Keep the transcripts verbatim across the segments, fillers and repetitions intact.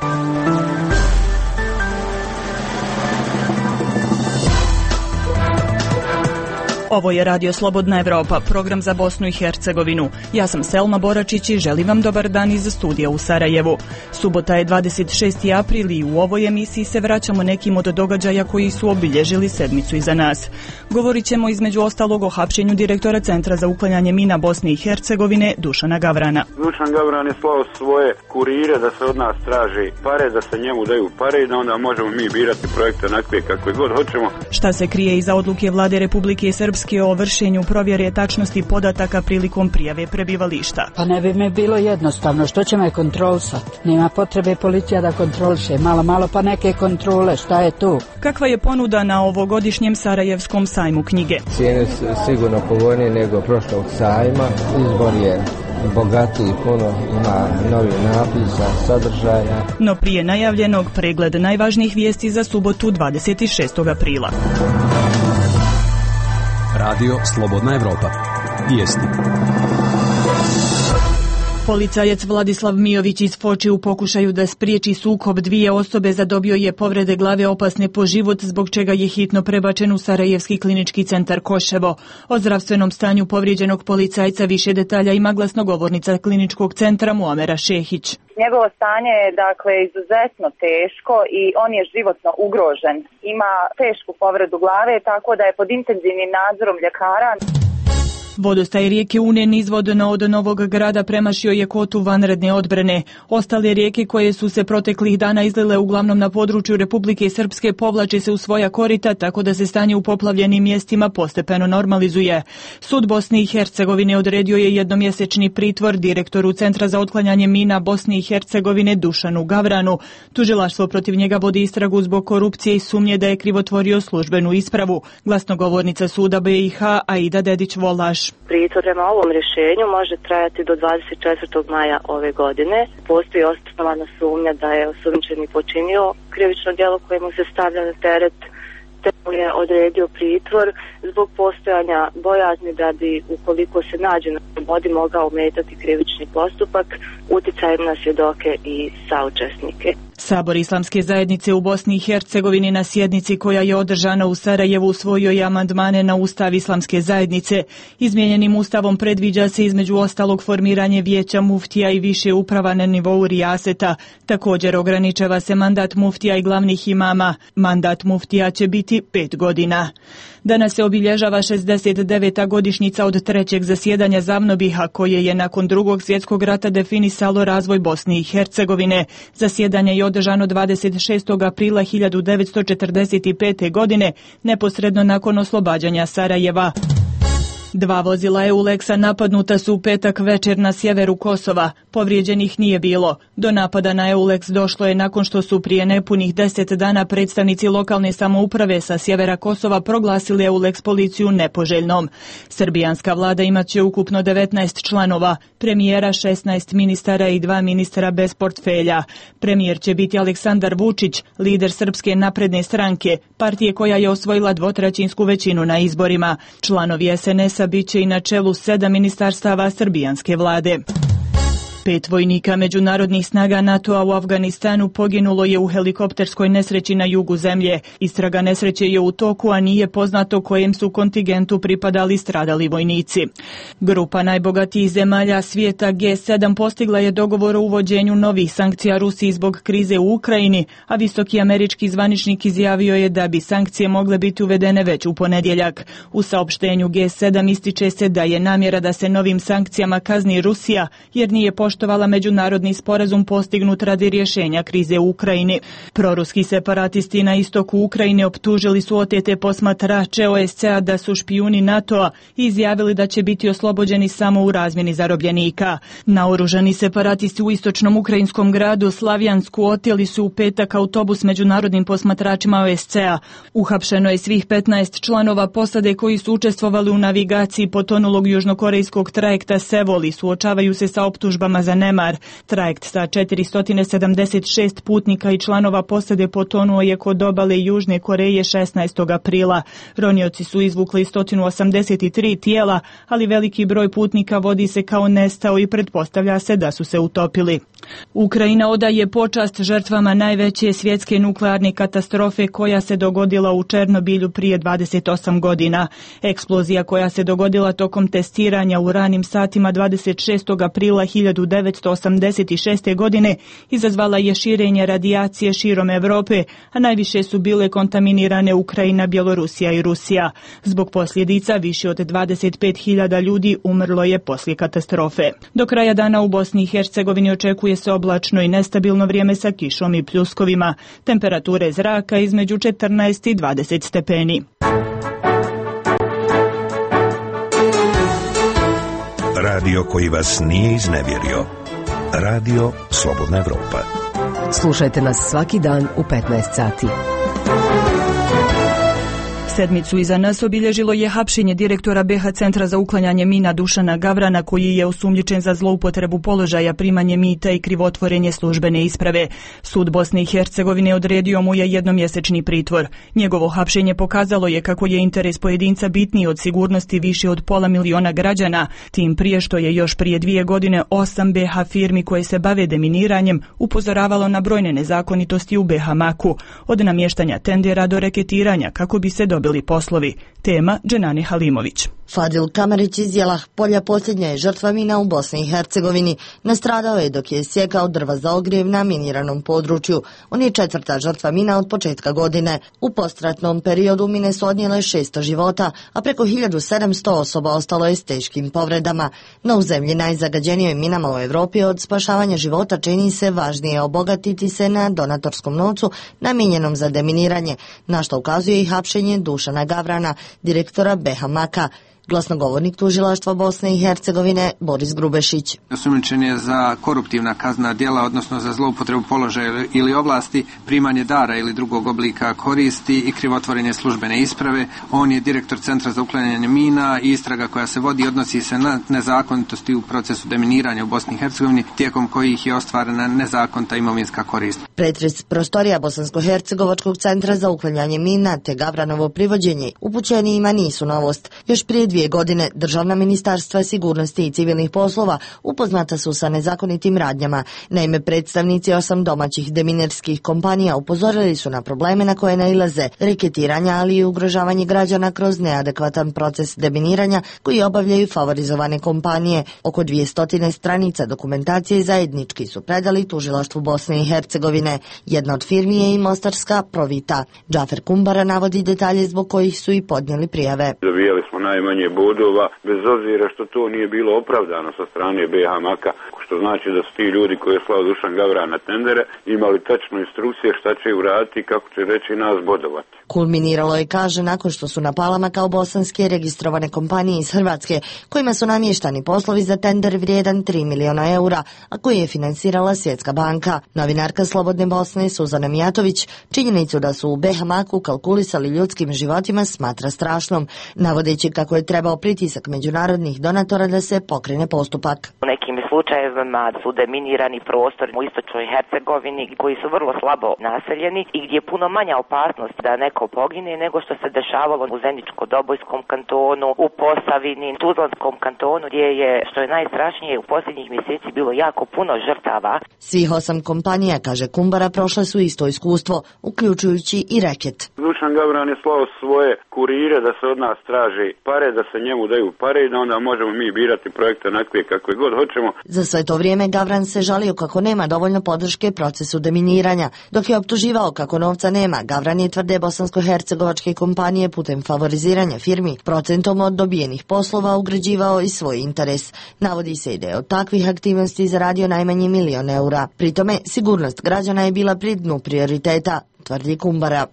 Ovo je Radio Slobodna Evropa, program za Bosnu i Hercegovinu. Ja sam Selma Boračić i želim vam dobar dan iz studija u Sarajevu. Subota je dvadeset šesti april i u ovoj emisiji se vraćamo nekim od događaja koji su obilježili sedmicu iza nas. Govorit ćemo između ostalog o hapšenju direktora Centra za uklanjanje mina Bosne i Hercegovine Dušana Gavrana. Dušan Gavran je slao svoje kurire da se od nas traži pare, da se njemu daju pare i da onda možemo mi birati projekte onakve kakve god hoćemo. Šta se krije iza odluke Vlade Republike Srpske o vršenju provjere tačnosti podataka prilikom prijave prebivališta? Pa ne bi me bilo jednostavno, što će me kontrolisati? Nema potrebe policija da kontroliše, malo malo pa neke kontrole, šta je tu? Kakva je ponuda na ovogodišnjem Sarajevskom sajmu knjige? Cijene su sigurno povoljnije nego prošlog sajma, izbor je bogatiji, puno ima novi napisa, sadržaja. No prije najavljenog pregled najvažnijih vijesti za subotu dvadeset šestog aprila. Radio Slobodna Evropa. Vijesti. Policajac Vladislav Mijović iz Foče u pokušaju da spriječi sukob dvije osobe zadobio je povrede glave opasne po život, zbog čega je hitno prebačen u Sarajevski klinički centar Koševo. O zdravstvenom stanju povrijeđenog policajca više detalja ima glasnogovornica kliničkog centra Muamera Šehić. Njegovo stanje je dakle izuzetno teško i on je životno ugrožen. Ima tešku povredu glave, tako da je pod intenzivnim nadzorom ljekara. Vodostaj rijeke Une nizvodno od Novog Grada premašio je kotu vanredne odbrane. Ostale rijeke koje su se proteklih dana izlile uglavnom na području Republike Srpske povlače se u svoja korita, tako da se stanje u poplavljenim mjestima postepeno normalizuje. Sud Bosne i Hercegovine odredio je jednomjesečni pritvor direktoru Centra za otklanjanje mina Bosne i Hercegovine Dušanu Gavranu. Tužilaštvo protiv njega vodi istragu zbog korupcije i sumnje da je krivotvorio službenu ispravu. Glasnogovornica suda B i H Aida Dedić-Volaš. Pritvor prema ovom rješenju može trajati do dvadeset četvrtog maja ove godine. Postoji osnovana sumnja da je osumnjičeni počinio krivično djelo koje mu se stavlja na teret, te mu je odredio pritvor zbog postojanja bojazni da bi, ukoliko se nađe na slobodi, mogao ometati krivični postupak uticajem na svjedoke i saučesnike. Sabor Islamske zajednice u Bosni i Hercegovini na sjednici koja je održana u Sarajevu usvojio je amandmane na Ustav Islamske zajednice. Izmijenjenim ustavom predviđa se između ostalog formiranje vijeća muftija i više uprava na nivou rijaseta. Također ograničava se mandat muftija i glavnih imama. Mandat muftija će biti pet godina. Danas se obilježava šezdeset deveta godišnjica od trećeg zasjedanja Zavnobiha, koje je nakon drugog svjetskog rata definisalo razvoj Bosne i Hercegovine. Zasjedanje je održano dvadeset šestog aprila hiljadu devetsto četrdeset pete. godine, neposredno nakon oslobađanja Sarajeva. Dva vozila Euleksa napadnuta su u petak večer na sjeveru Kosova. Povrijeđenih nije bilo. Do napada na Euleks došlo je nakon što su prije nepunih deset dana predstavnici lokalne samouprave sa sjevera Kosova proglasili Euleks policiju nepoželjnom. Srbijanska vlada imat će ukupno devetnaest članova, premijera, šesnaest ministara i dva ministra bez portfelja. Premijer će biti Aleksandar Vučić, lider Srpske napredne stranke, partije koja je osvojila dvotrećinsku većinu na izborima. Članovi es en es a bit će i na čelu sedam ministarstava srbijanske vlade. Pet vojnika međunarodnih snaga NATO-a u Afganistanu poginulo je u helikopterskoj nesreći na jugu zemlje. Istraga nesreće je u toku, a nije poznato kojem su kontingentu pripadali stradali vojnici. Grupa najbogatijih zemalja svijeta G sedam postigla je dogovor o uvođenju novih sankcija Rusiji zbog krize u Ukrajini, a visoki američki zvaničnik izjavio je da bi sankcije mogle biti uvedene već u ponedjeljak. U saopštenju G sedam ističe se da je namjera da se novim sankcijama kazni Rusija jer nije poštovala međunarodni sporazum postignut radi rješenja krize u Ukrajini. Proruski separatisti na istoku Ukrajine optužili su otete posmatrače O S C A da su špijuni NATO-a i izjavili da će biti oslobođeni samo u razmjeni zarobljenika. Naoružani separatisti u istočnom ukrajinskom gradu Slavjansku oteli su u petak autobus međunarodnim posmatračima O S C A. Uhapšeno je svih petnaest članova posade koji su učestvovali u navigaciji potonulog južnokorejskog trajekta Sevol i suočavaju se sa optužbama krivnjama za nemar. Trajekt sa četiristo sedamdeset šest putnika i članova posade potonuo je kod obale Južne Koreje šesnaestog aprila. Ronioci su izvukli sto osamdeset tri tijela, ali veliki broj putnika vodi se kao nestao i pretpostavlja se da su se utopili. Ukrajina odaje počast žrtvama najveće svjetske nuklearne katastrofe koja se dogodila u Černobilju prije dvadeset osam godina. Eksplozija koja se dogodila tokom testiranja u ranim satima dvadeset šestog aprila hiljadu devetsto osamdeset šeste. godine izazvala je širenje radijacije širom Europe, a najviše su bile kontaminirane Ukrajina, Bjelorusija i Rusija. Zbog posljedica više od dvadeset pet hiljada ljudi umrlo je poslije katastrofe. Do kraja dana u Bosni i Hercegovini očekuje se oblačno i nestabilno vrijeme sa kišom i pljuskovima. Temperature zraka između četrnaest i dvadeset stepeni. Radio koji vas nije iznevjerio. Radio Slobodna Evropa. Slušajte nas svaki dan u petnaest sati. Sedmicu iza nas obilježilo je hapšenje direktora be ha Centra za uklanjanje mina Dušana Gavrana, koji je osumnjičen za zloupotrebu položaja, primanje mita i krivotvorenje službene isprave. Sud Bosne i Hercegovine odredio mu je jednomjesečni pritvor. Njegovo hapšenje pokazalo je kako je interes pojedinca bitniji od sigurnosti više od pola miliona građana, tim prije što je još prije dvije godine osam be ha firmi koje se bave deminiranjem upozoravalo na brojne nezakonitosti u be ha Maku, od namještanja tendera do reketiranja kako bi se dobili poslovi. Tema Dženani Halimović. Fadil Kamarić iz Jelah polja posljednja je žrtva mina u Bosni i Hercegovini. Nastradao je dok je sjekao drva za ogrjev na miniranom području. On je četvrta žrtva mina od početka godine. U postratnom periodu mine su odnijele šesto života, a preko hiljadu sedamsto osoba ostalo je s teškim povredama. No u zemlji najzagađenijoj minama u Europi od spašavanja života čini se važnije obogatiti se na donatorskom novcu namijenjenom za deminiranje, na što ukazuje i hapšenje Dušana Gavrana, direktora be ha Maka. Glasnogovornik tužilaštva Bosne i Hercegovine Boris Grubešić. Osumnjičen je za koruptivna kaznena djela, odnosno za zloupotrebu položaja ili ovlasti, primanje dara ili drugog oblika koristi i krivotvorenje službene isprave. On je direktor Centra za uklanjanje mina i istraga koja se vodi odnosi se na nezakonitosti u procesu deminiranja u Bosni i Hercegovini, tijekom kojih je ostvarena nezakonita imovinska korist. Pretres prostorija Bosansko-hercegovačkog Centra za uklanjanje mina te Gavranovo privođenje upućenijima nisu novost. Još prije dvije godine državna ministarstva sigurnosti i civilnih poslova upoznata su sa nezakonitim radnjama. Naime, predstavnici osam domaćih deminerskih kompanija upozorili su na probleme na koje nailaze, reketiranja, ali i ugrožavanje građana kroz neadekvatan proces deminiranja koji obavljaju favorizovane kompanije. Oko dvjesto stranica dokumentacije zajednički su predali tužilaštvu Bosne i Hercegovine. Jedna od firmi je i mostarska Provita. Džafer Kumbara navodi detalje zbog kojih su i podnijeli prijave. Dobijali smo najmanje bodova, bez obzira što to nije bilo opravdano sa strane be ha Maka, što znači da su ti ljudi koji je slao Dušan Gavran na tendere imali tačno instrukcije šta će uraditi i kako će reći nas bodovati. Kulminiralo je, kaže, nakon što su na palama kao bosanske registrovane kompanije iz Hrvatske, kojima su namještani poslovi za tender vrijedan tri miliona eura, a koji je financirala Svjetska banka. Novinarka Slobodne Bosne Suzana Mijatović činjenicu da su u be ha Maku kalkulisali ljudskim životima smatra strašnom, navodeći kako je trebao pritisak međunarodnih donatora da se pokrene postupak. U nekim slučajevima su deminirani prostori u istočnoj Hercegovini koji su vrlo slabo naseljeni i gdje je puno manja opasnost da neko pogine nego što se dešavalo u Zeničko-Dobojskom kantonu, u Posavini, Tuzlanskom kantonu, gdje je, što je najstrašnije, u posljednjih mjeseci bilo jako puno žrtava. Svih osam kompanija, kaže Kumbara, prošle su isto iskustvo, uključujući i reket. Dušan Gavran je slao svoje kurire da se od nas traži pare, da se njemu daju pare i da onda možemo mi birati projekte onakve kakve god hoćemo. Za sve to vrijeme Gavran se žalio kako nema dovoljno podrške procesu deminiranja. Dok je optuživao kako novca nema, Gavran je, tvrde bosansko-hercegovačke kompanije, putem favoriziranja firmi procentom od dobijenih poslova ugrađivao i svoj interes. Navodi se i da je od takvih aktivnosti zaradio najmanje milion eura. Pri tome, sigurnost građana je bila pri dnu prioriteta, tvrdi Kumbara. Provita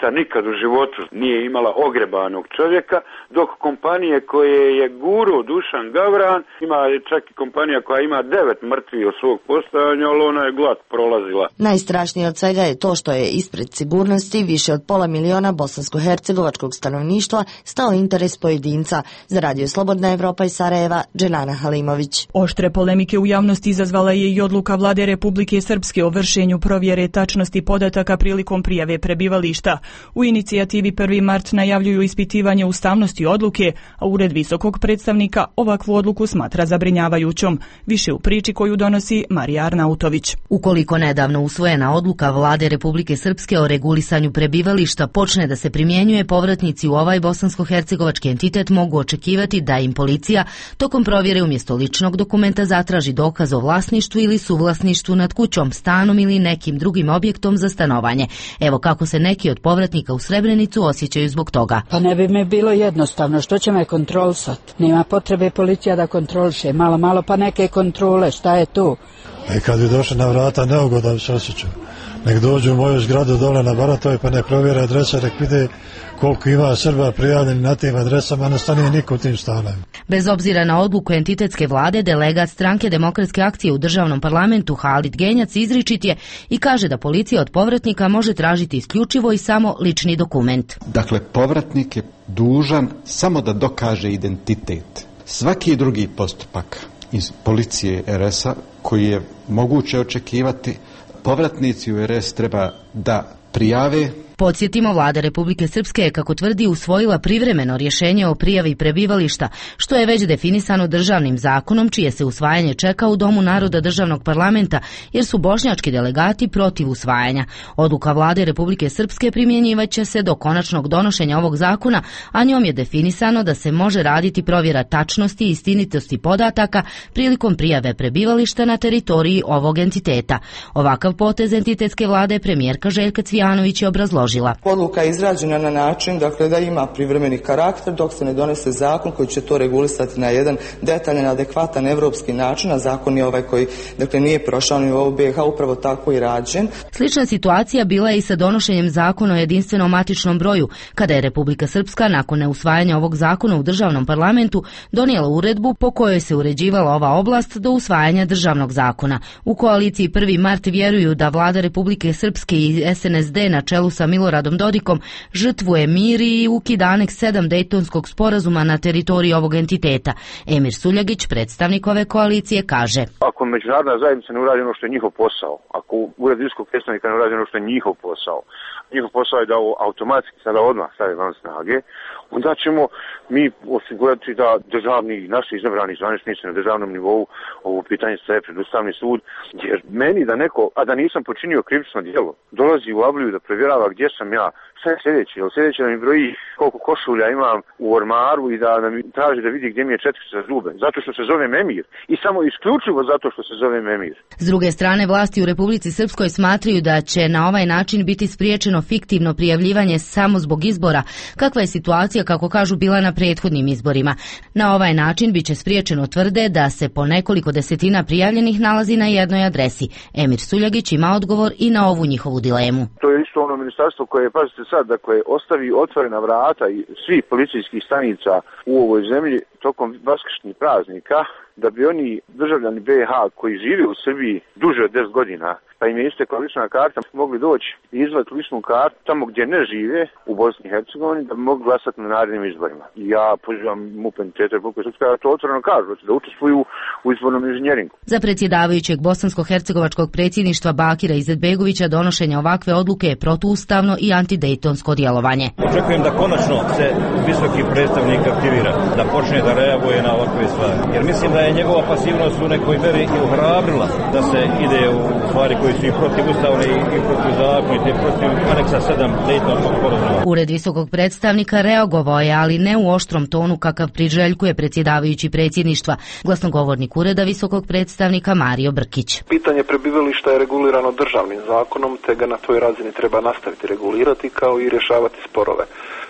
elita nikad u životu nije imala ogrebanog čovjeka, dok kompanije koje je guru Dušan Gavran, ima čak i kompanija koja ima devet mrtvih od svog postojanja, ali ona je glad prolazila. Najstrašnije od svega je to što je ispred sigurnosti više od pola miliona bosansko-hercegovačkog stanovništva stao interes pojedinca. Za Radio Slobodna Evropa iz Sarajeva, Dženana Halimović. Oštre polemike u javnosti izazvala je i odluka Vlade Republike Srpske o vršenju provjere tačnosti podataka prilikom prijave prebivališta. U inicijativi prvi mart najavljuju ispitivanje ustavnosti odluke, a Ured visokog predstavnika ovakvu odluku smatra zabrinjavajućom. Više u priči koju donosi Marija Arnautović. Ukoliko nedavno usvojena odluka Vlade Republike Srpske o regulisanju prebivališta počne da se primjenjuje, povratnici u ovaj bosansko-hercegovački entitet mogu očekivati da im policija tokom provjere umjesto ličnog dokumenta zatraži dokaz o vlasništvu ili suvlasništvu nad kućom, stanom ili nekim drugim objektom za stanovanje. Evo kako se neki od povratnika u Srebrenicu osjećaju zbog toga. Pa ne bi me bilo jednostavno, što će me kontrolisati? Nema potrebe policija da kontroliše, malo malo pa neke kontrole, šta je tu? I kad bi došli na vrata, neugodan se osjećaju. Nek dođu u moju zgradu dole na Baratove pa nek provjere adrese, nek vide koliko ima Srba prijavljeni na tim adresama, ne stane niko u tim stanovima. Bez obzira na odluku entitetske vlade, delegat stranke Demokratske akcije u državnom parlamentu Halid Genjac izričit je i kaže da policija od povratnika može tražiti isključivo i samo lični dokument. Dakle, povratnik je dužan samo da dokaže identitet. Svaki drugi postupak iz policije er es a koji je moguće očekivati, povratnici u er es treba da prijave. Podsjetimo, Vlada Republike Srpske je, kako tvrdi, usvojila privremeno rješenje o prijavi prebivališta, što je već definisano državnim zakonom, čije se usvajanje čeka u Domu naroda državnog parlamenta, jer su bošnjački delegati protiv usvajanja. Odluka Vlade Republike Srpske primjenjivaće se do konačnog donošenja ovog zakona, a njom je definisano da se može raditi provjera tačnosti i istinitosti podataka prilikom prijave prebivališta na teritoriji ovog entiteta. Ovakav potez entitetske vlade premijerka Željka Cvijanović je obrazložila. Odluka je izrađena na način, dakle, da ima privremeni karakter dok se ne donese zakon koji će to regulisati na jedan detaljan, adekvatan evropski način, a zakon je ovaj koji, dakle, nije prošao ni u ovu be ha, upravo tako i rađen. Slična situacija bila je i sa donošenjem zakona o jedinstvenom matičnom broju, kada je Republika Srpska nakon neusvajanja ovog zakona u državnom parlamentu donijela uredbu po kojoj se uređivala ova oblast do usvajanja državnog zakona. U koaliciji prvi mart vjeruju da Vlada Republike Srpske i es en es de na čelu sa Miloradom Dodikom žrtvuje mir i ukida aneks sedam Dejtonskog sporazuma na teritoriji ovog entiteta. Emir Suljagić, predstavnik ove koalicije, kaže: Ako međunarodna zajednica ne uradi ono što je njihov posao, ako Ured visokog predstavnika ne uradi ono što je njihov posao, njihov posao je da ovo automatski sada odmah stavi van snage, onda ćemo mi osigurati da državni, naši izabrani zvaničnici na državnom nivou ovo pitanje staje pred Ustavni sud, jer meni da neko, a da nisam počinio krivično djelo, dolazi u Avliju da provjerava gdje sam ja, šta je sljedeće, jer sljedeće da mi broji koliko košulja imam u ormaru i da, da mi traži da vidi gdje mi je četkica za zube, zato što se zove Memir i samo isključivo zato što se zove Memir. S druge strane, vlasti u Republici Srpskoj smatraju da će na ovaj način biti spriječeno fiktivno prijavljivanje samo zbog izbora, kakva je situacija, kako kažu, bila na prethodnim izborima. Na ovaj način biće spriječeno, tvrde, da se po nekoliko desetina prijavljenih nalazi na jednoj adresi. Emir Suljagić ima odgovor i na ovu njihovu dilemu. To je isto ono ministarstvo koje, pazite sad, dakle, ostavi otvorena vrata i svih policijskih stanica u ovoj zemlji tokom vaskršnjih praznika, da bi oni državljani be ha koji žive u Srbiji duže od deset godina, pa im je istekla lična karta, mogli doći i izvaditi ličnu kartu tamo gdje ne žive u Bosni i Hercegovini, da bi mogli glasati na narednim izborima. I ja pozivam MUP entiteta Republike Srpske da to otvoreno kažu, da učestvuju u izbornom inženjeringu. Za predsjedavajućeg bosansko-hercegovačkog predsjedništva Bakira Izetbegovića donošenje ovakve odluke je protuustavno i antidejtonsko djelovanje. Očekujem da konačno se visoki predstavnik aktivira, da počne da reaguje na ovakve stvari. Jer mislim da je njegova pasivnost u nekoj meri i ohrabrila da se ide u stvari koji su i protiv ustavne i protiv zakonite, i protiv aneksa sedam Dejtonskog sporazuma. Ured visokog predstavnika reagovao je, ali ne u oštrom tonu kakav priželjkuje predsjedavajući predsjedništva. Glasnogovornik Ureda visokog predstavnika Mario Brkić. Pitanje prebivališta je regulirano državnim zakonom, te ga na toj razini treba nastaviti regulirati kao i rješavati sporove.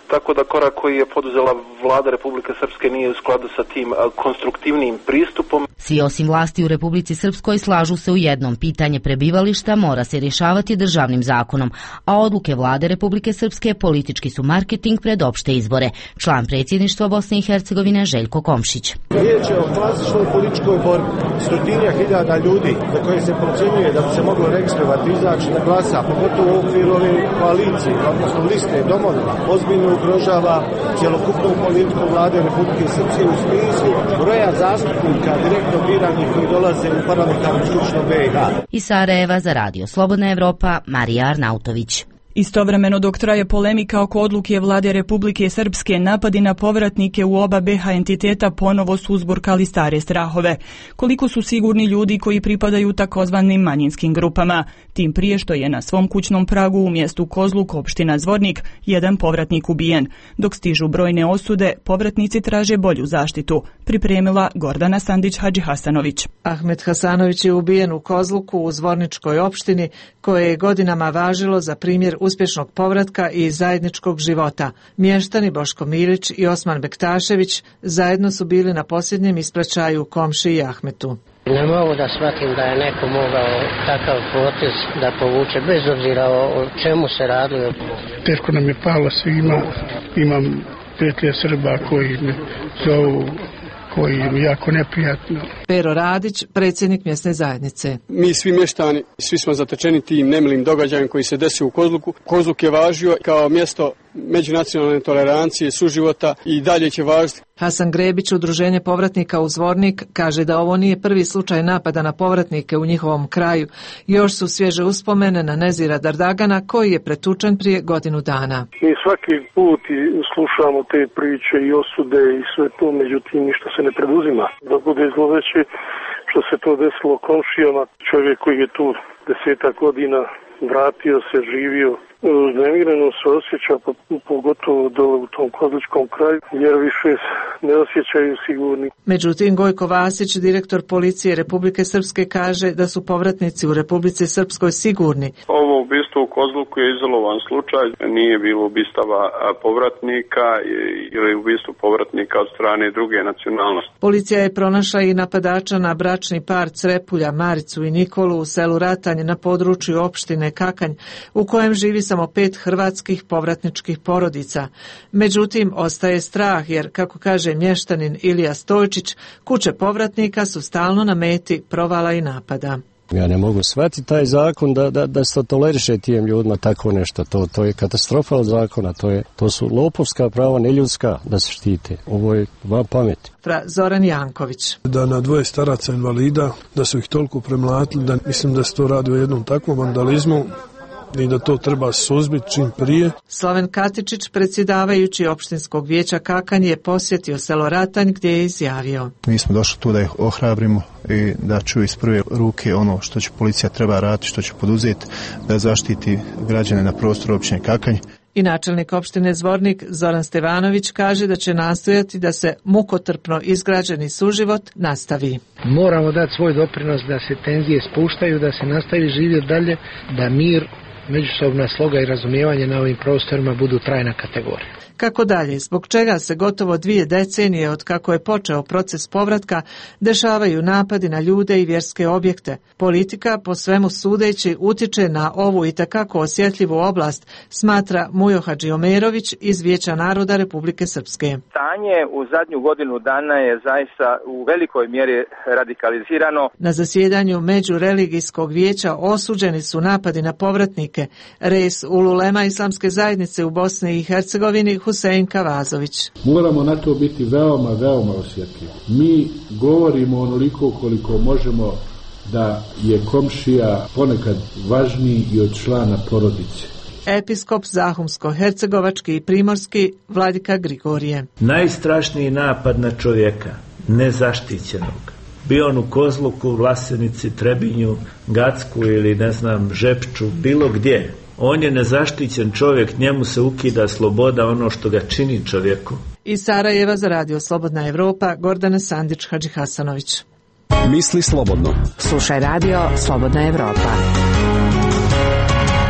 tako da korak koji je poduzela vlada Republike Srpske nije u skladu sa tim konstruktivnim pristupom. Svi osim vlasti u Republici Srpskoj slažu se u jednom: pitanje prebivališta mora se rješavati državnim zakonom, a odluke vlade Republike Srpske politički su marketing pred opšte izbore. Član predsjedništva Bosne i Hercegovine Željko Komšić. Riječ je o klasičnoj političkoj borbi. Stotinja hiljada ljudi za koje se procjenjuje da bi se moglo registrovati, izaći na glasa, pogotovo u okviru ove koalicije, odnosno liste domovina, ozbiljno ugrožava cjelokupnu politiku vlade Republike Srpske u smislu broja zastupnika direktno biranih koji dolaze u parlamentarnu skupštinu B i H. Iz Sarajeva za Radio Slobodna Evropa, Marija Arnautović. Istovremeno dok traje polemika oko odluke vlade Republike Srpske, napadi na povratnike u oba be ha entiteta ponovo su uzburkali stare strahove. Koliko su sigurni ljudi koji pripadaju takozvanim manjinskim grupama? Tim prije što je na svom kućnom pragu u mjestu Kozluk, opština Zvornik, jedan povratnik ubijen. Dok stižu brojne osude, povratnici traže bolju zaštitu. Pripremila Gordana Sandić-Hadžihasanović. Ahmed Hasanović je ubijen u Kozluku u Zvorničkoj opštini, koje je godinama važilo za primjer uspješnog povratka i zajedničkog života. Mještani Boško Milić i Osman Bektašević zajedno su bili na posljednjem ispraćaju komšiji Ahmetu. Ne mogu da shvatim da je neko mogao takav potez da povuče, bez obzira o čemu se radilo. Teško nam je palo svima. Imam prijatelja Srba koji me zovu, koji je jako neprijatno. Pero Radić, predsjednik mjesne zajednice. Mi svi mještani, svi smo zatečeni tim nemilim događajem koji se desio u Kozluku. Kozluk je važio kao mjesto međunacionalne tolerancije, suživota i dalje će važiti. Hasan Grebić, udruženje povratnika u Zvornik, kaže da ovo nije prvi slučaj napada na povratnike u njihovom kraju. Još su svježe uspomene na Nezira Dardagana, koji je pretučen prije godinu dana. Mi svaki put slušamo te priče i osude i sve to, međutim ništa se ne preduzima. Da bude zloveće što se to desilo komšijama, čovjek koji je tu desetak godina vratio se, živio, uznemireno se osjeća, pogotovo dole u tom kozličkom kraju, jer više ne osjećaju sigurni. Međutim, Gojko Vasić, direktor policije Republike Srpske, kaže da su povratnici u Republici Srpskoj sigurni. Ovo ubistvo u Kozluku je izolovan slučaj, nije bilo ubistava povratnika ili ubistvo povratnika od strane druge nacionalnosti. Policija je pronašla i napadača na bračni par Crepulja, Maricu i Nikolu u selu Ratanj na području opštine Kakanj, u kojem živi samo pet hrvatskih povratničkih porodica. Međutim, ostaje strah jer, kako kaže mještanin Ilija Stojčić, kuće povratnika su stalno na meti provala i napada. Ja ne mogu shvatiti taj zakon da, da, da se to toleriše tijem ljudima tako nešto. To, to je katastrofa od zakona. To, je, to su lopovska prava, neljudska da se štite. Ovo je van pameti. Fra Zoran Janković. Da na dvoje staraca invalida, da su ih toliko premlatili, da mislim da se to radi o jednom takvom vandalizmu i da to treba suzbiti čim prije. Slaven Katičić, predsjedavajući opštinskog vijeća Kakanj, je posjetio selo Ratanj gdje je izjavio: Mi smo došli tu da ih ohrabrimo i da čuju iz prve ruke ono što će policija treba raditi, što će poduzeti da zaštiti građane na prostoru općine Kakanj. I načelnik opštine Zvornik Zoran Stevanović kaže da će nastojati da se mukotrpno izgrađeni suživot nastavi. Moramo dati svoj doprinos da se tenzije spuštaju, da se nastavi živjeti dalje, da mir, međusobna sloga i razumijevanje na ovim prostorima budu trajna kategorija. Kako dalje, zbog čega se gotovo dvije decenije od kako je počeo proces povratka dešavaju napadi na ljude i vjerske objekte. Politika, po svemu sudeći, utiče na ovu itekako osjetljivu oblast, smatra Mujo Hadžiomerović iz Vijeća naroda Republike Srpske. Stanje u zadnju godinu dana je zaista u velikoj mjeri radikalizirano. Na zasjedanju Međureligijskog vijeća osuđeni su napadi na povratnike. Res ululema Islamske zajednice u Bosni i Hercegovini Husein Kavazović. Moramo na to biti veoma, veoma osjetljivi. Mi govorimo onoliko koliko možemo da je komšija ponekad važniji i od člana porodice. Episkop Zahumsko-hercegovački i primorski Vladika Grigorije. Najstrašniji napad na čovjeka, nezaštićenog, bio on u Kozluku, Vlasenici, Trebinju, Gacku ili ne znam, Žepču, bilo gdje. On je nezaštićen čovjek, njemu se ukida sloboda, ono što ga čini čovjeku. Iz Sarajeva za Radio Slobodna Evropa, Gordana Sandić-Hadžihasanović. Misli slobodno. Slušaj Radio Slobodna Evropa.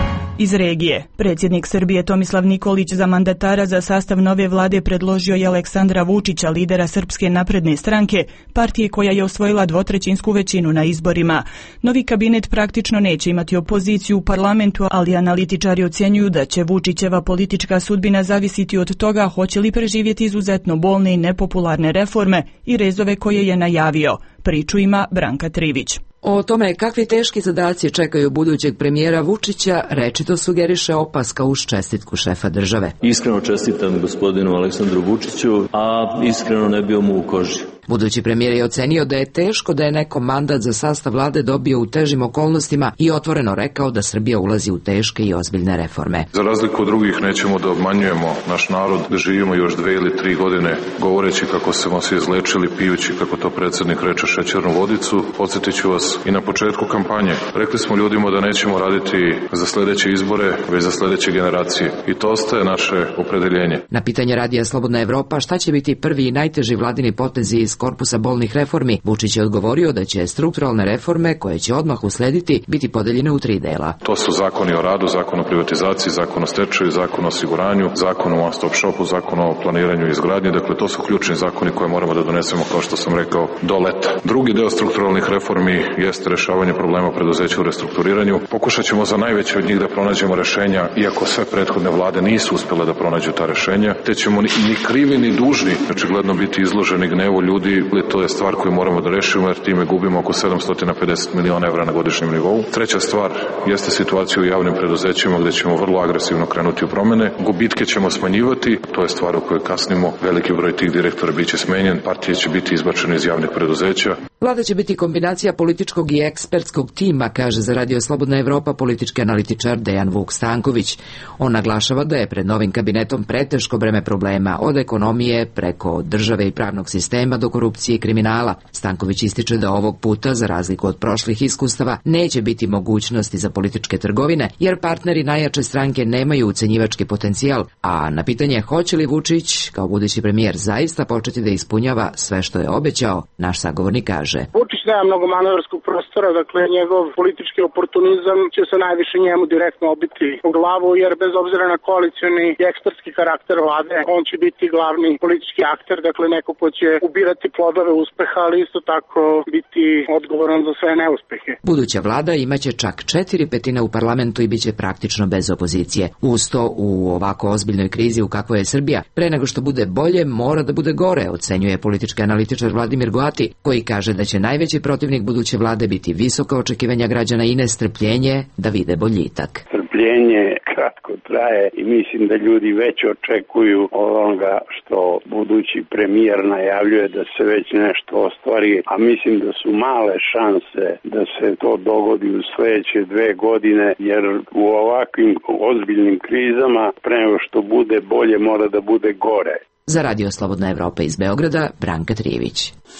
Iz regije, predsjednik Srbije Tomislav Nikolić za mandatara za sastav nove vlade predložio je Aleksandra Vučića, lidera Srpske napredne stranke, partije koja je osvojila dvotrećinsku većinu na izborima. Novi kabinet praktično neće imati opoziciju u parlamentu, ali analitičari ocjenjuju da će Vučićeva politička sudbina zavisiti od toga hoće li preživjeti izuzetno bolne i nepopularne reforme i rezove koje je najavio. Priču ima Branka Trivić. O tome kakvi teški zadaci čekaju budućeg premijera Vučića, rečito sugeriše opaska uz čestitku šefa države. Iskreno čestitam gospodinu Aleksandru Vučiću, a iskreno ne bio mu u koži. Budući premijer je ocenio da je teško da je neko mandat za sastav vlade dobio u težim okolnostima i otvoreno rekao da Srbija ulazi u teške i ozbiljne reforme. Za razliku od drugih nećemo da obmanjujemo naš narod, da živimo još dve ili tri godine govoreći kako smo se izlečili pijući, kako to predsjednik reče, šećernu vodicu. Podsjetit ću vas i na početku kampanje. Rekli smo ljudima da nećemo raditi za sljedeće izbore, već za sljedeće generacije. I to ostaje naše opredeljenje. Na pitanje Radija Slobodna Evropa šta će biti prvi i najteži vladini potezi iz korpusa bolnih reformi, Vučić je odgovorio da će strukturalne reforme koje će odmah uslediti biti podeljene u tri dela. To su zakoni o radu, zakon o privatizaciji, zakon o stečaju, zakon o osiguranju, zakon o one-stop shopu, zakon o planiranju i izgradnji. Dakle, to su ključni zakoni koje moramo da donesemo, kao što sam rekao, do leta. Drugi deo strukturalnih reformi jeste rešavanje problema preduzeća u restrukturiranju. Pokušat ćemo za najveće od njih da pronađemo rešenja, iako sve prethodne vlade nisu uspjele da pronađu ta rešenja, te ćemo ni, ni krivi ni dužni očigledno biti izloženi gnevu ljudi. To je stvar koju moramo da rešimo, jer time gubimo oko sedamsto pedeset miliona evra na godišnjem nivou. Treća stvar jeste situacija u javnim preduzećima gdje ćemo vrlo agresivno krenuti u promene. Gubitke ćemo smanjivati, to je stvar u kojoj kasnimo. Veliki broj tih direktora biće smenjen, partije će biti izbačene iz javnih preduzeća. Vlada će biti kombinacija političkog i ekspertskog tima, kaže za Radio Slobodna Evropa politički analitičar Dejan Vuk Stanković. On naglašava da je pred novim kabinetom preteško breme problema, od ekonomije preko države i pravnog sistema do korupcije i kriminala. Stanković ističe da ovog puta, za razliku od prošlih iskustava, neće biti mogućnosti za političke trgovine, jer partneri najjače stranke nemaju ucenjivački potencijal, a na pitanje hoće li Vučić, kao budući premijer, zaista početi da ispunjava sve što je obećao, naš sagovornik kaže. Vučić nema mnogo manevarskog prostora, dakle njegov politički oportunizam će se najviše njemu direktno obiti u glavu, jer bez obzira na koalicioni i ekspertski karakter vlade, on će biti glavni politički akter, dakle neko ko će ubirati plodove uspeha, ali isto tako biti odgovoran za sve neuspehe. Buduća vlada imaće čak četiri petine u parlamentu i biće praktično bez opozicije. Uz to, u ovako ozbiljnoj krizi u kakvoj je Srbija, pre nego što bude bolje, mora da bude gore, ocenjuje politički analitičar Vladimir Goati, koji kaže da će najveći protivnik buduće vlade biti visoka očekivanja građana i nestrpljenje da vide boljitak. Strpljenje kratko traje i mislim da ljudi već očekuju onoga što budući premijer najavljuje da se već nešto ostvari, a mislim da su male šanse da se to dogodi u sljedeće dve godine, jer u ovakvim ozbiljnim krizama pre nego što bude bolje mora da bude gore. Za Radio Slobodna Evropa iz Beograda, Branka Trivić.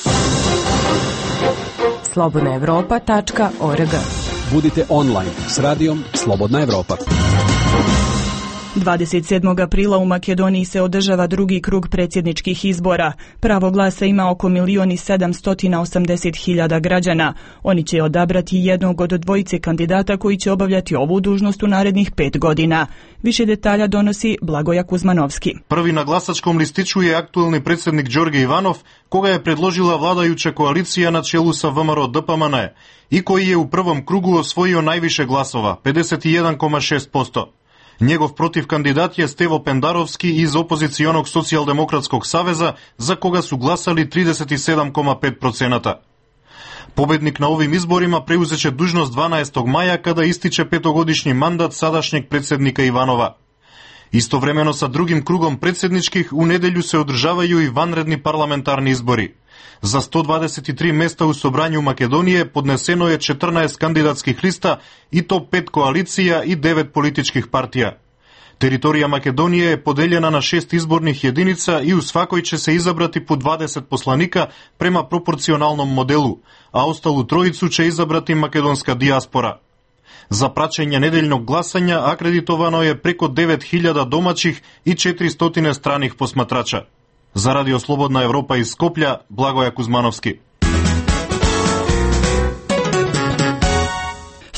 slobodna evropa tačka org. Budite online s radijom Slobodna Evropa. dvadeset sedmog aprila u Makedoniji se održava drugi krug predsjedničkih izbora. Pravo glasa ima oko milion i sedamsto osamdeset hiljada građana. Oni će odabrati jednog od dvojice kandidata koji će obavljati ovu dužnost u narednih pet godina. Više detalja donosi Blagoja Kuzmanovski. Prvi na glasačkom listiću je aktuelni predsjednik Đorđe Ivanov, koga je predložila vladajuća koalicija na čelu sa V M R O D P M N i koji je u prvom krugu osvojio najviše glasova, pedeset jedan zarez šest posto. Njegov protiv kandidat je Stevo Pendarovski iz opozicionog socijaldemokratskog saveza, za koga su glasali trideset sedam zarez pet posto. Pobednik na ovim izborima preuzeće dužnost dvanaestog maja kada ističe petogodišnji mandat sadašnjeg predsjednika Ivanova. Istovremeno sa drugim krugom predsjedničkih u nedelju se održavaju i vanredni parlamentarni izbori. Za sto dvadeset tri mesta u Sobranju Makedonije podneseno je četrnaest kandidatskih lista i to pet koalicija i devet političkih partija. Teritorija Makedonije je podeljena na šest izbornih jedinica i u svakoj će se izabrati po dvadeset poslanika prema proporcionalnom modelu, a ostalu trojicu će izabrati makedonska dijaspora. Za praćenje nedeljnog glasanja akreditovano je preko devet hiljada domaćih i četiristo stranih posmatrača. Za Radio Slobodna Evropa iz Skoplja, Blagoja Kuzmanovski.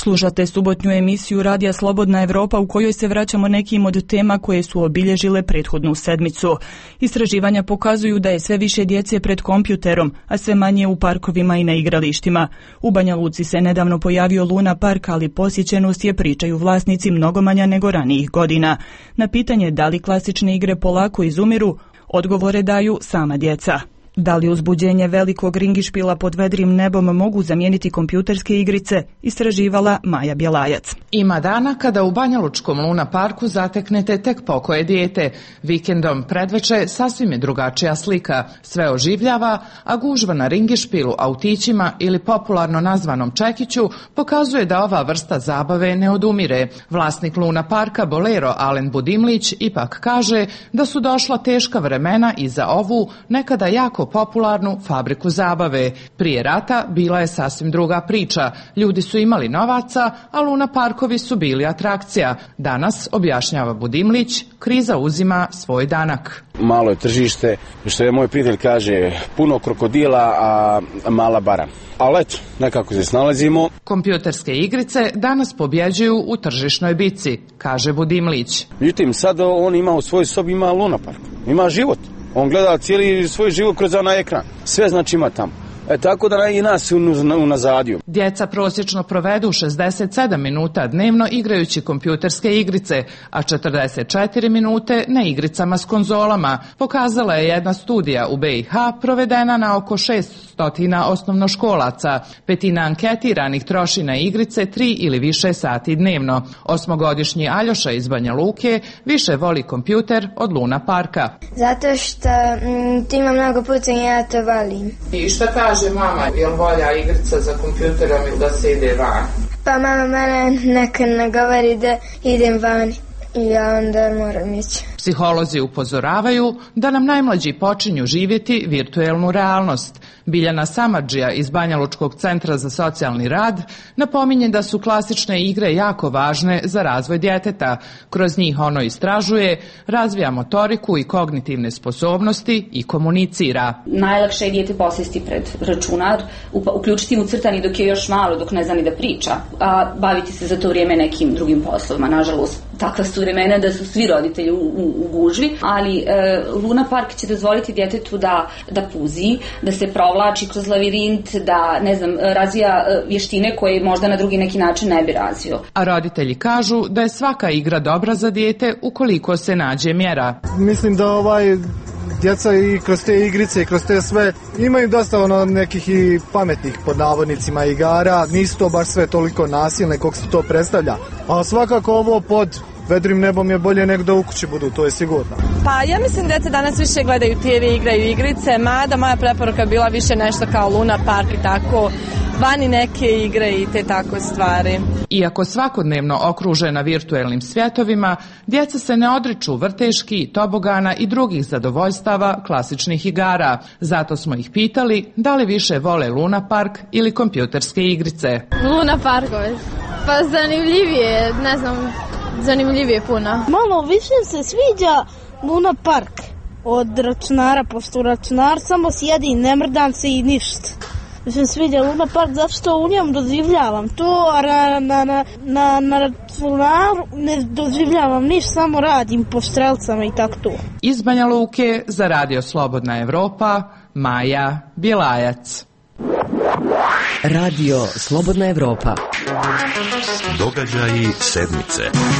Slušate subotnju emisiju Radija Slobodna Evropa u kojoj se vraćamo nekim od tema koje su obilježile prethodnu sedmicu. Istraživanja pokazuju da je sve više djece pred kompjuterom, a sve manje u parkovima i na igralištima. U Banja Luci se nedavno pojavio Luna park, ali posjećenost je, pričaju vlasnici, mnogo manja nego ranijih godina. Na pitanje da li klasične igre polako izumiru, odgovore daju sama djeca. Da li uzbuđenje velikog ringišpila pod vedrim nebom mogu zamijeniti kompjuterske igrice, istraživala Maja Bjelajac. Ima dana kada u Banjalučkom Luna parku zateknete tek pokoje dijete. Vikendom predveče sasvim je drugačija slika. Sve oživljava, a gužva na ringišpilu, autićima ili popularno nazvanom čekiću pokazuje da ova vrsta zabave ne odumire. Vlasnik Luna parka Bolero Alen Budimlić ipak kaže da su došla teška vremena i za ovu nekada jako popularnu fabriku zabave. Prije rata bila je sasvim druga priča. Ljudi su imali novaca, a Luna parkovi su bili atrakcija. Danas, objašnjava Budimlić, kriza uzima svoj danak. Malo je tržište, što je moj prijatelj kaže, puno krokodila, a mala bara. Ali eto, nekako se snalazimo. Kompjuterske igrice danas pobjeđuju u tržišnoj bici, kaže Budimlić. Međutim, sad on ima u svojoj sobi, ima Luna park, ima život. On gleda cijeli svoj život kroz onaj ekran. Sve znači ima tamo. E, tako da i nas unazadiju. Djeca prosječno provedu šezdeset sedam minuta dnevno igrajući kompjuterske igrice, a četrdeset četiri minute na igricama s konzolama. Pokazala je jedna studija u B i H provedena na oko šest stotina osnovnoškolaca. Petina anketiranih troši na igrice tri ili više sati dnevno. Osmogodišnji Aljoša iz Banja Luke više voli kompjuter od Luna parka. Zato što m, ti ima mnogo pucanja, ja to volim. I šta kaže mama, je li volja igrica za kompjuterom ili da se ide van? Pa mama mene nekad nagovori da idem van i ja onda moram ići. Psiholozi upozoravaju da nam najmlađi počinju živjeti virtuelnu realnost. Biljana Samardžija iz Banjalučkog centra za socijalni rad napominje da su klasične igre jako važne za razvoj djeteta. Kroz njih ono istražuje, razvija motoriku i kognitivne sposobnosti i komunicira. Najlakše je dijete posjesti pred računar, uključiti mu crtani dok je još malo, dok ne zna ni da priča, a baviti se za to vrijeme nekim drugim poslovima. Nažalost, takva su vremena da su svi roditelji u, u, u gužvi, ali e, Luna park će dozvoliti djetetu da, da puzi, da se provlači kroz lavirint, da, ne znam, razvija vještine koje možda na drugi neki način ne bi razvio. A roditelji kažu da je svaka igra dobra za dijete ukoliko se nađe mjera. Mislim da ovaj djeca i kroz te igrice i kroz te sve imaju dosta ono nekih i pametnih pod navodnicima igara, nisu to baš sve toliko nasilne kako se to predstavlja, a svakako ovo pod vedrim nebom je bolje nego da u kući budu, to je sigurno. Pa ja mislim da djeca danas više gledaju T V, igraju igrice, mada moja preporuka bila više nešto kao Luna park i tako, vani neke igre i te tako stvari. Iako svakodnevno okružena virtuelnim svjetovima, djeca se ne odriču vrteški, tobogana i drugih zadovoljstava klasičnih igara. Zato smo ih pitali da li više vole Luna park ili kompjuterske igrice. Luna parkove. Pa zanimljivije, ne znam, zanimljivije puno. Malo više se sviđa Luna park od računara, pošto računar samo sjedi i ne mrdam se i ništa. Se sviđa Luna park zato što u njem doživljavam to, a na, na, na, na, na računaru ne doživljavam ništa, samo radim po štrelcama i tako to. Iz Banja Luke za Radio Slobodna Evropa, Maja Bjelajac. Radio Slobodna Evropa. Događaji sedmice.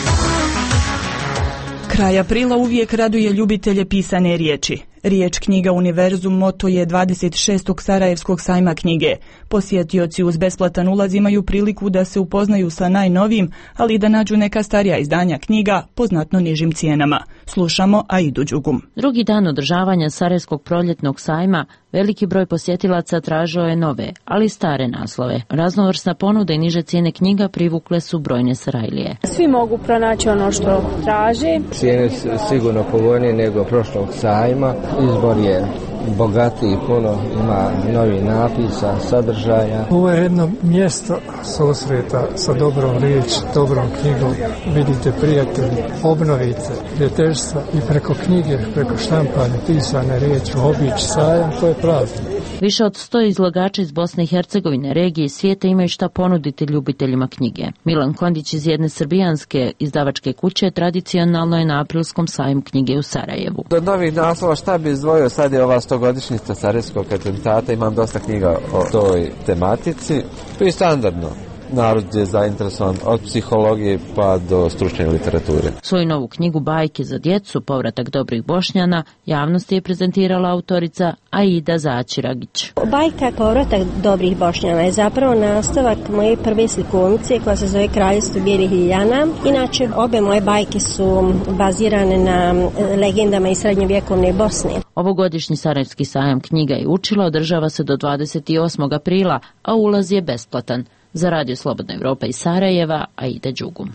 Kraj aprila uvijek raduje ljubitelje pisane riječi. Riječ knjiga Univerzum moto je dvadeset šestog Sarajevskog sajma knjige. Posjetioci uz besplatan ulaz imaju priliku da se upoznaju sa najnovijim, ali i da nađu neka starija izdanja knjiga po znatno nižim cijenama. Slušamo Aidu Đugum. Drugi dan održavanja Sarajevskog proljetnog sajma, veliki broj posjetilaca tražio je nove, ali stare naslove. Raznovrsna ponuda i niže cijene knjiga privukle su brojne Sarajlije. Svi mogu pronaći ono što traži. Cijene su sigurno povoljnije nego prošlog sajma. Izbor je bogatiji, puno ima novih napisa, sadržaja. Ovo je jedno mjesto susreta sa dobrom riječi, dobrom knjigom. Vidite prijatelji, obnovite prijateljstva i preko knjige, preko štampane, pisane riječi, obići sajam, to je prazno. Više od sto izlagača iz Bosne i Hercegovine, regije i svijeta imaju šta ponuditi ljubiteljima knjige. Milan Kondić iz jedne srbijanske izdavačke kuće tradicionalno je na aprilskom sajmu knjige u Sarajevu. Do novih naslova šta bi izdvojio, sad je ova stogodišnjica sarajevskog atentata, imam dosta knjiga o toj tematici. To je standardno. Narod je zainteresovan od psihologije pa do stručne literature. Svoju novu knjigu Bajke za djecu, povratak dobrih Bošnjana, javnosti je prezentirala autorica Aida Začiragić. Bajka povratak dobrih Bošnjana je zapravo nastavak moje prve slikovnice koja se zove Kraljevstvo bijelih ljiljana. Inače, obe moje bajke su bazirane na legendama iz srednjovjekovne Bosne. Ovogodišnji Sarajevski sajam knjiga i učila održava se do dvadeset osmog aprila, a ulaz je besplatan. Za Radio Slobodna Evropa iz Sarajeva, Aida Đugum.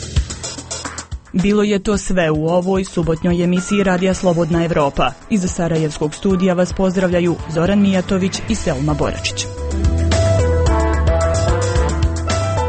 Bilo je to sve u ovoj subotnjoj emisiji Radija Slobodna Evropa. Iz Sarajevskog studija vas pozdravljaju Zoran Mijatović i Selma Boračić.